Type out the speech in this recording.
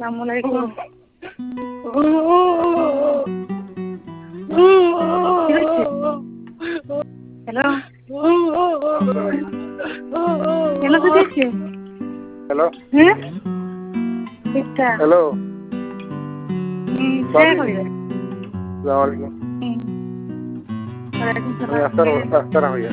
আসসালামু আলাইকুম। হ্যালো, কেন দিচ্ছে? হ্যালো হ্যাঁ, ঠিকঠাক। হ্যালো হ্যাঁ করিবে। আসসালামু আলাইকুম। ওয়ালাইকুম আমি সালাম। আস্তার হইয়া